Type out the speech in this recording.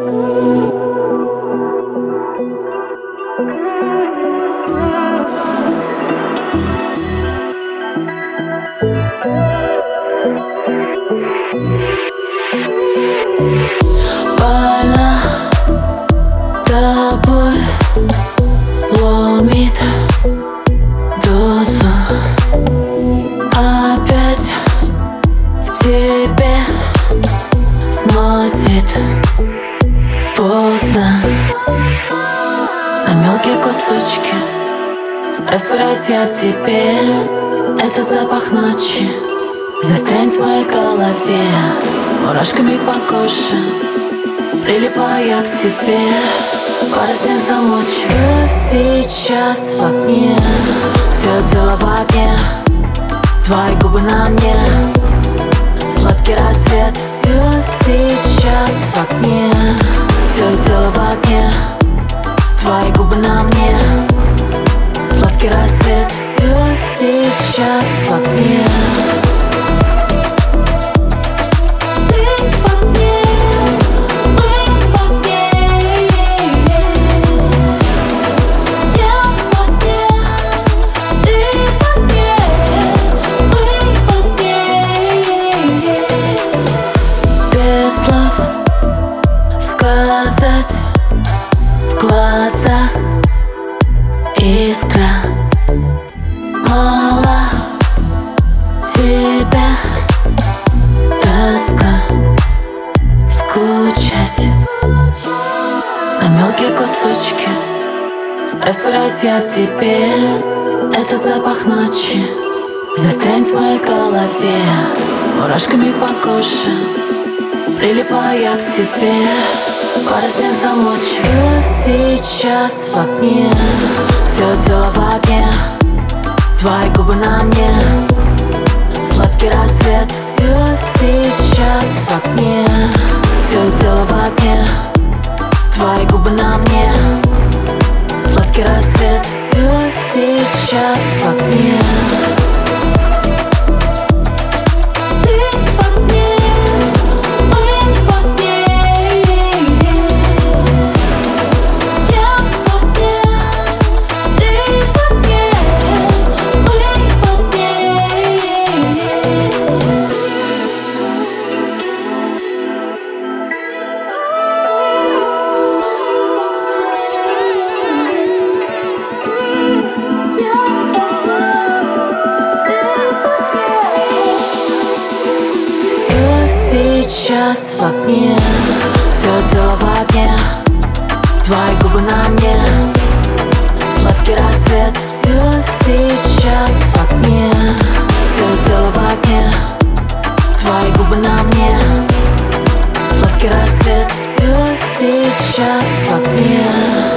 Больно тобой ломит душу. Опять в тебе сносит пусто. На мелкие кусочки растворяюсь я в тебе. Этот запах ночи застрянь в моей голове. Мурашками по коже прилипая к тебе. Порознь замочь. Все сейчас в огне, все дело в огне. Твои губы на мне, сладкий рассвет. Все сейчас в огне, все дело в огне. Твои губы на мне, сладкий рассвет. Все сейчас в огне. Сказать в глазах искра. Мало тебя тоска, скучать. На мелкие кусочки растворяюсь я в тебе. Этот запах ночи застрянь в моей голове. Мурашками по коже прилипая к тебе. Порознь замочь. Все сейчас в огне, все дело в огне. Твои губы на мне, сладкий рассвет. Все сейчас в огне, все дело в огне. Твои губы на мне, сладкий рассвет. Все сейчас в огне. Сейчас в огне, все дело в огне. Твои губы на мне, сладкий рассвет. Все сейчас в огне, все дело в огне. Твои губы на мне, сладкий рассвет. Все сейчас в огне.